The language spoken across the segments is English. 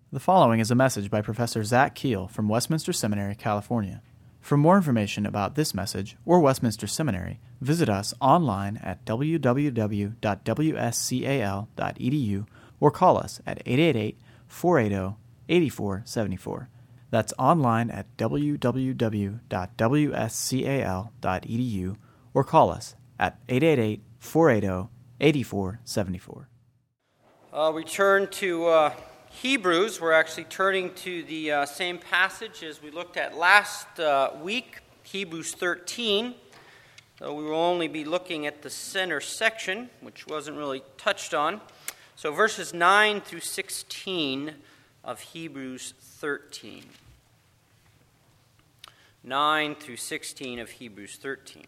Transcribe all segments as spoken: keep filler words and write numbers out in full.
The following is a message by Professor Zach Keel from Westminster Seminary, California. For more information about this message or Westminster Seminary, visit us online at w w w dot w s c a l dot e d u or call us at eight eight eight, four eight zero, eight four seven four. That's online at w w w dot w s c a l dot e d u or call us at eight eight eight, four eight zero, eight four seven four. Uh, we turn to uh, Hebrews. We're actually turning to the uh, same passage as we looked at last uh, week, Hebrews thirteen. So we will only be looking at the center section, which wasn't really touched on. So verses nine through sixteen of Hebrews thirteen. nine through sixteen of Hebrews thirteen.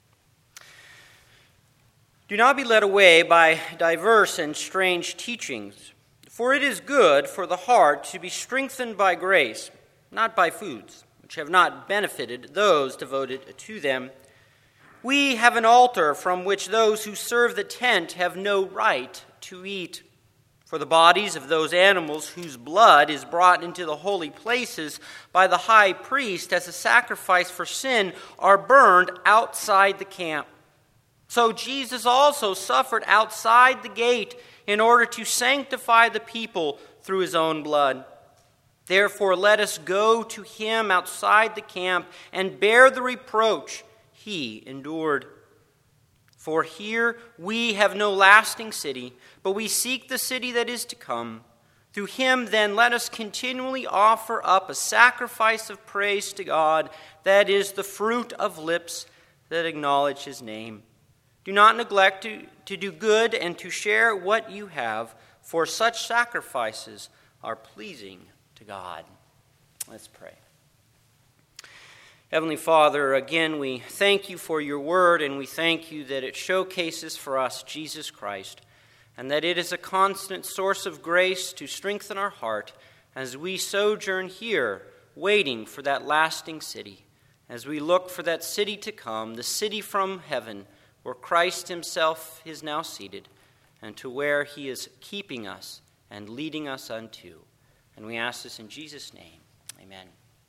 Do not be led away by diverse and strange teachings, for it is good for the heart to be strengthened by grace, not by foods, which have not benefited those devoted to them. We have an altar from which those who serve the tent have no right to eat. For the bodies of those animals whose blood is brought into the holy places by the high priest as a sacrifice for sin are burned outside the camp. So Jesus also suffered outside the gate in order to sanctify the people through his own blood. Therefore, let us go to him outside the camp and bear the reproach he endured. For here we have no lasting city, but we seek the city that is to come. Through him, then, let us continually offer up a sacrifice of praise to God, that is the fruit of lips that acknowledge his name. Do not neglect to, to do good and to share what you have, for such sacrifices are pleasing to God. Let's pray. Heavenly Father, again we thank you for your word, and we thank you that it showcases for us Jesus Christ, and that it is a constant source of grace to strengthen our heart as we sojourn here, waiting for that lasting city, as we look for that city to come, the city from heaven, where Christ himself is now seated, and to where he is keeping us and leading us unto. And we ask this in Jesus' name. Amen.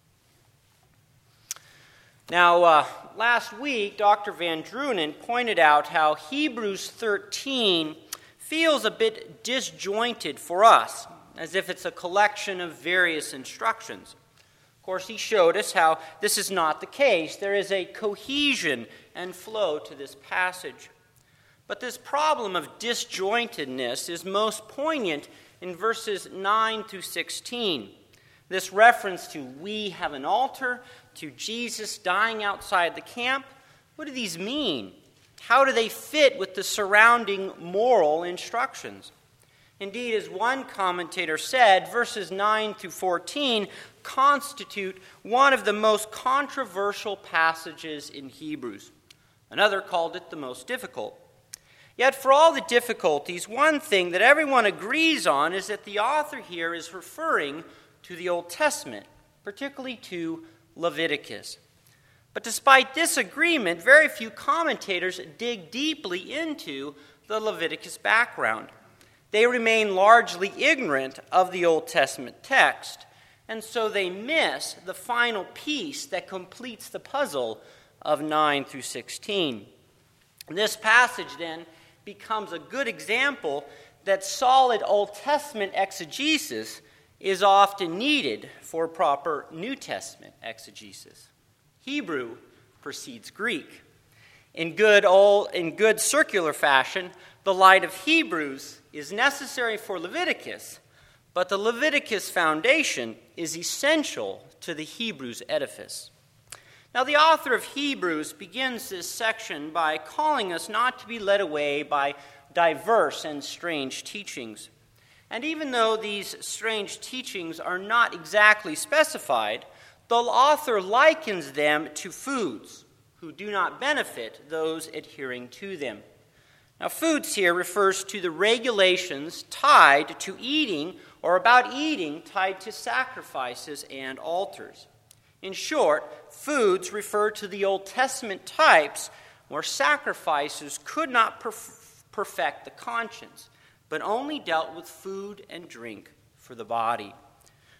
Now, uh, last week, Doctor Van Drunen pointed out how Hebrews thirteen feels a bit disjointed for us, as if it's a collection of various instructions. Of course, he showed us how this is not the case. There is a cohesion and flow to this passage. But this problem of disjointedness is most poignant in verses nine through sixteen. This reference to we have an altar, to Jesus dying outside the camp. What do these mean? How do they fit with the surrounding moral instructions? Indeed, as one commentator said, verses nine through fourteen constitute one of the most controversial passages in Hebrews. Another called it the most difficult. Yet for all the difficulties, one thing that everyone agrees on is that the author here is referring to the Old Testament, particularly to Leviticus. But despite this agreement, very few commentators dig deeply into the Leviticus background. They remain largely ignorant of the Old Testament text, and so they miss the final piece that completes the puzzle of nine through sixteen. This passage, then, becomes a good example that solid Old Testament exegesis is often needed for proper New Testament exegesis. Hebrew precedes Greek. In good old, in good circular fashion, the light of Hebrews is necessary for Leviticus, but the Leviticus foundation is essential to the Hebrews edifice. Now, the author of Hebrews begins this section by calling us not to be led away by diverse and strange teachings. And even though these strange teachings are not exactly specified, the author likens them to foods who do not benefit those adhering to them. Now, foods here refers to the regulations tied to eating or about eating tied to sacrifices and altars. In short, foods refer to the Old Testament types where sacrifices could not perf- perfect the conscience, but only dealt with food and drink for the body.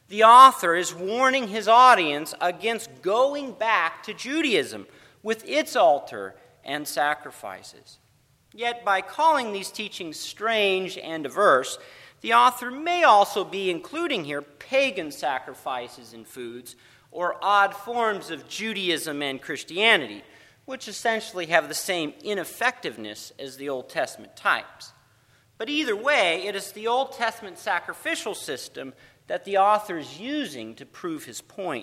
The author is warning his audience against going back to Judaism with its altar and sacrifices. Yet by calling these teachings strange and diverse, the author may also be including here pagan sacrifices and foods, or odd forms of Judaism and Christianity, which essentially have the same ineffectiveness as the Old Testament types. But either way, it is the Old Testament sacrificial system that the author is using to prove his point.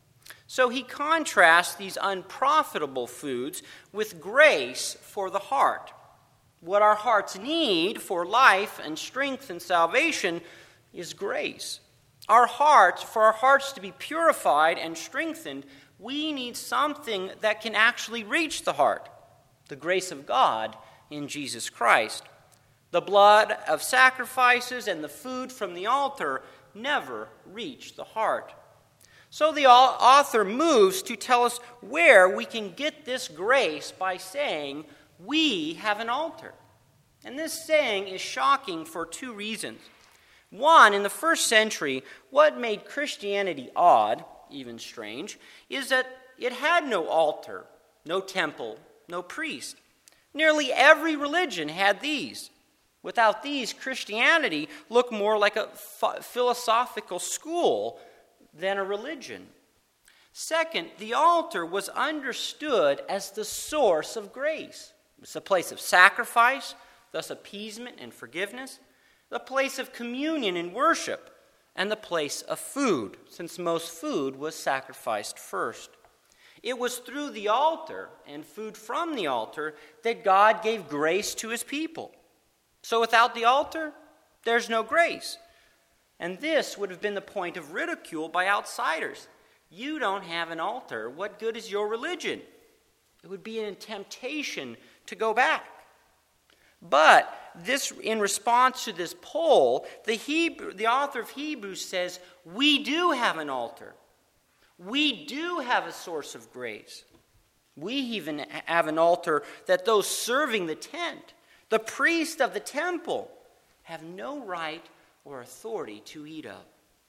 So he contrasts these unprofitable foods with grace for the heart. What our hearts need for life and strength and salvation is grace. Our hearts, for our hearts to be purified and strengthened, we need something that can actually reach the heart, the grace of God in Jesus Christ. The blood of sacrifices and the food from the altar never reach the heart. So the author moves to tell us where we can get this grace by saying, we have an altar. And this saying is shocking for two reasons. One, in the first century, what made Christianity odd, even strange, is that it had no altar, no temple, no priest. Nearly every religion had these. Without these, Christianity looked more like a philosophical school than a religion. Second, the altar was understood as the source of grace. It's a place of sacrifice, thus appeasement and forgiveness, the place of communion and worship, and the place of food, since most food was sacrificed first. It was through the altar and food from the altar that God gave grace to his people. So without the altar, there's no grace. And this would have been the point of ridicule by outsiders. You don't have an altar. What good is your religion? It would be a temptation to go back. But this, in response to this poll, the Hebrew, the author of Hebrews says, we do have an altar. We do have a source of grace. We even have an altar that those serving the tent, the priest of the temple, have no right or authority to eat of.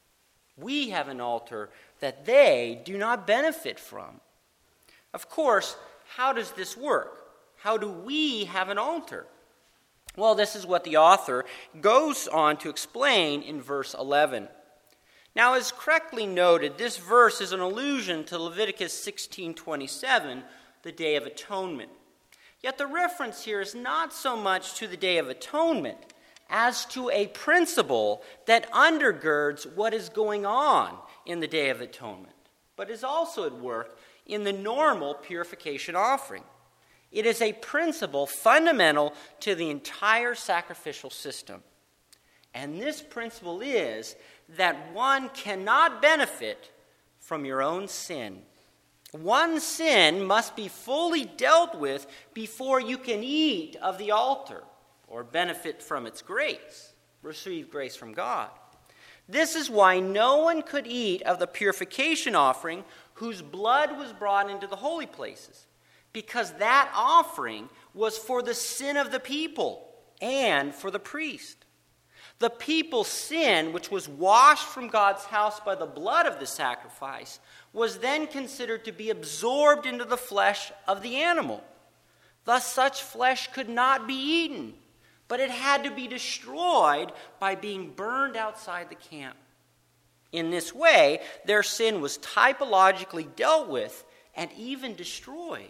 We have an altar that they do not benefit from. Of course, how does this work? How do we have an altar? Well, this is what the author goes on to explain in verse eleven. Now, as correctly noted, this verse is an allusion to Leviticus sixteen twenty-seven, the Day of Atonement. Yet the reference here is not so much to the Day of Atonement as to a principle that undergirds what is going on in the Day of Atonement, but is also at work in the normal purification offering. It is a principle fundamental to the entire sacrificial system. And this principle is that one cannot benefit from your own sin. One sin must be fully dealt with before you can eat of the altar or benefit from its grace, receive grace from God. This is why no one could eat of the purification offering whose blood was brought into the holy places, because that offering was for the sin of the people and for the priest. The people's sin, which was washed from God's house by the blood of the sacrifice, was then considered to be absorbed into the flesh of the animal. Thus, such flesh could not be eaten, but it had to be destroyed by being burned outside the camp. In this way, their sin was typologically dealt with and even destroyed.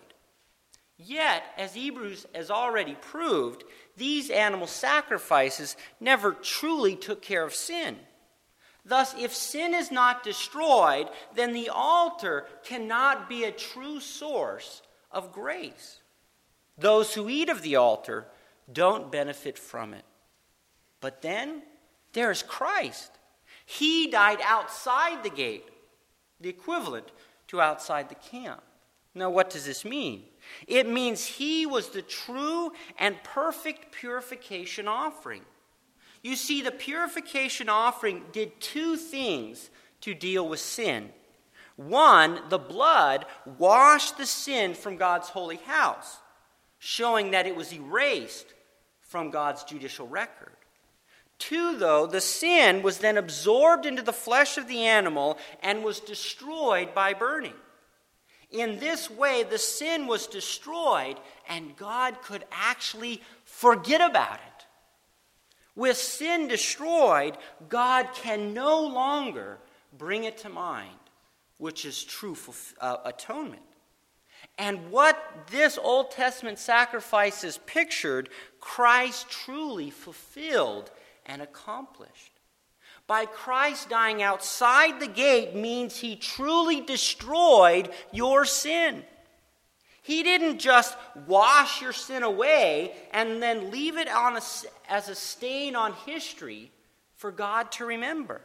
Yet, as Hebrews has already proved, these animal sacrifices never truly took care of sin. Thus, if sin is not destroyed, then the altar cannot be a true source of grace. Those who eat of the altar don't benefit from it. But then there is Christ. He died outside the gate, the equivalent to outside the camp. Now, what does this mean? It means he was the true and perfect purification offering. You see, the purification offering did two things to deal with sin. One, the blood washed the sin from God's holy house, showing that it was erased from God's judicial record. Two, though, the sin was then absorbed into the flesh of the animal and was destroyed by burning. In this way, the sin was destroyed, and God could actually forget about it. With sin destroyed, God can no longer bring it to mind, which is true uh, atonement. And what this Old Testament sacrifices pictured, Christ truly fulfilled and accomplished. By Christ dying outside the gate means he truly destroyed your sin. He didn't just wash your sin away and then leave it on a, as a stain on history for God to remember.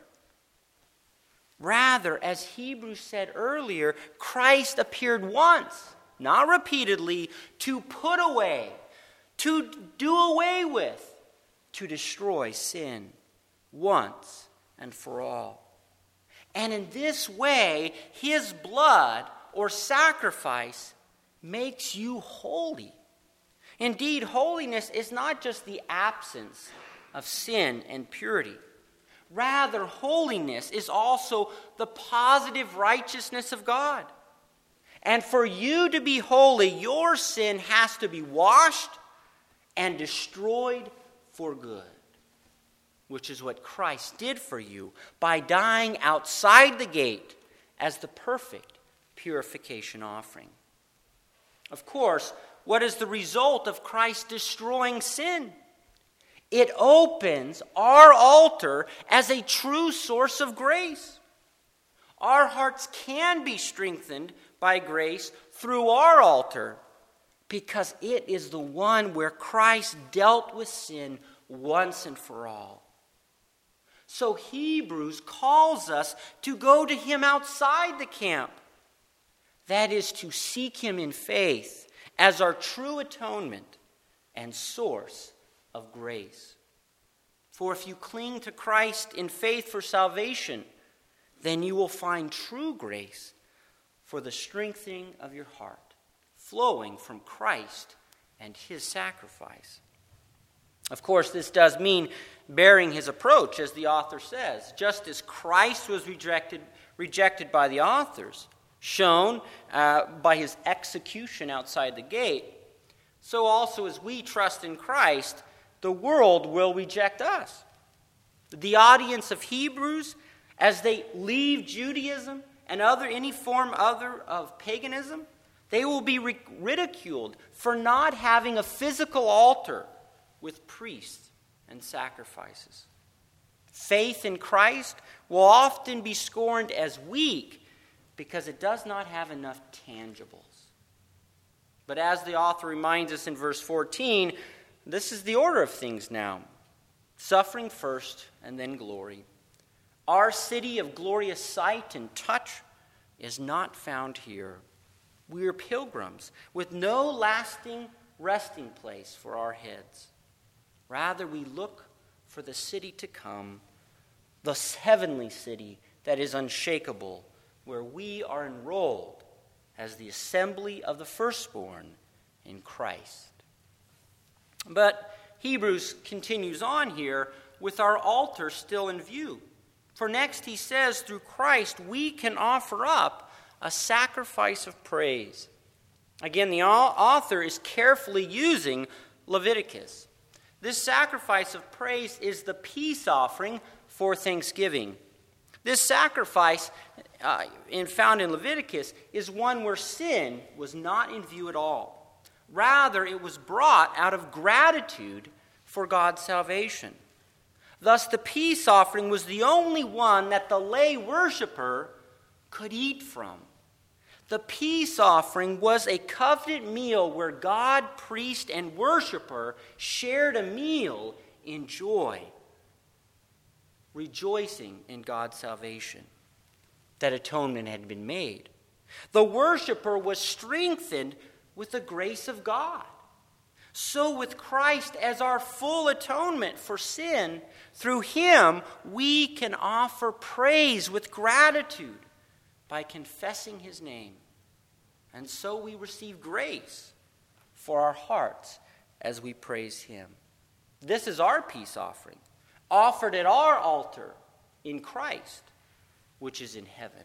Rather, as Hebrews said earlier, Christ appeared once, not repeatedly, to put away, to do away with, to destroy sin once and for all. And in this way, his blood or sacrifice makes you holy. Indeed, holiness is not just the absence of sin and purity. Rather, holiness is also the positive righteousness of God. And for you to be holy, your sin has to be washed and destroyed for good, which is what Christ did for you by dying outside the gate as the perfect purification offering. Of course, what is the result of Christ destroying sin? It opens our altar as a true source of grace. Our hearts can be strengthened by grace through our altar because it is the one where Christ dealt with sin once and for all. So Hebrews calls us to go to him outside the camp. That is to seek him in faith as our true atonement and source of grace. For if you cling to Christ in faith for salvation, then you will find true grace for the strengthening of your heart, flowing from Christ and his sacrifice. Of course, this does mean bearing his approach, as the author says. Just as Christ was rejected, rejected by the authors, shown uh, by his execution outside the gate, so also as we trust in Christ, the world will reject us. The audience of Hebrews, as they leave Judaism and other any form other of paganism, they will be ridiculed for not having a physical altar with priests and sacrifices. Faith in Christ will often be scorned as weak because it does not have enough tangibles. But as the author reminds us in verse fourteen, this is the order of things now. Suffering first and then glory. Our city of glorious sight and touch is not found here. We are pilgrims with no lasting resting place for our heads. Rather, we look for the city to come, the heavenly city that is unshakable, where we are enrolled as the assembly of the firstborn in Christ. But Hebrews continues on here with our altar still in view. For next he says, through Christ we can offer up a sacrifice of praise. Again, the author is carefully using Leviticus. This sacrifice of praise is the peace offering for thanksgiving. This sacrifice, uh, in, found in Leviticus, is one where sin was not in view at all. Rather, it was brought out of gratitude for God's salvation. Thus, the peace offering was the only one that the lay worshiper could eat from. The peace offering was a covenant meal where God, priest, and worshiper shared a meal in joy, rejoicing in God's salvation, that atonement had been made. The worshiper was strengthened with the grace of God. So with Christ as our full atonement for sin, through him we can offer praise with gratitude by confessing his name. And so we receive grace for our hearts as we praise him. This is our peace offering, offered at our altar in Christ, which is in heaven.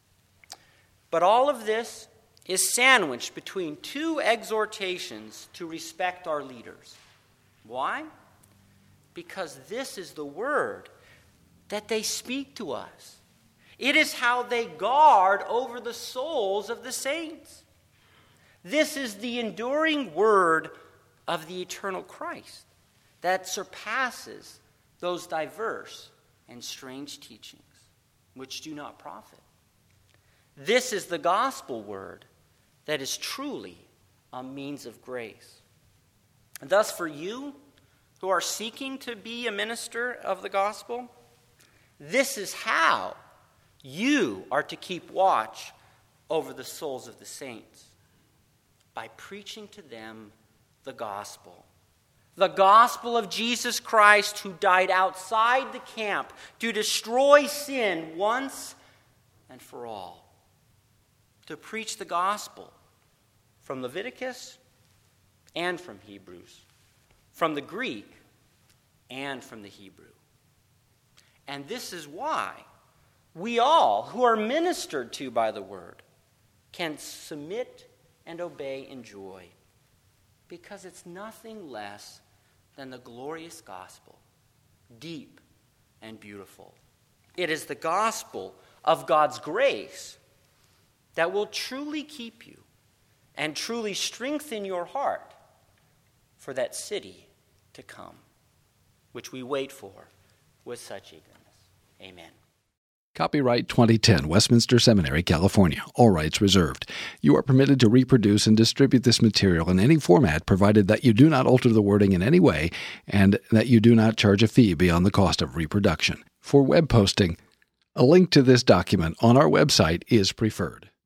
But all of this is sandwiched between two exhortations to respect our leaders. Why? Because this is the word that they speak to us. It is how they guard over the souls of the saints. This is the enduring word of the eternal Christ that surpasses those diverse and strange teachings which do not profit. This is the gospel word that is truly a means of grace. And thus, for you who are seeking to be a minister of the gospel, this is how you are to keep watch over the souls of the saints, by preaching to them the gospel. The gospel of Jesus Christ, who died outside the camp to destroy sin once and for all. To preach the gospel from Leviticus and from Hebrews, from the Greek and from the Hebrew. And this is why we all, who are ministered to by the word, can submit and obey in joy, because it's nothing less than the glorious gospel, deep and beautiful. It is the gospel of God's grace that will truly keep you and truly strengthen your heart for that city to come, which we wait for with such eagerness. Amen. Copyright twenty ten, Westminster Seminary, California. All rights reserved. You are permitted to reproduce and distribute this material in any format, provided that you do not alter the wording in any way and that you do not charge a fee beyond the cost of reproduction. For web posting, a link to this document on our website is preferred.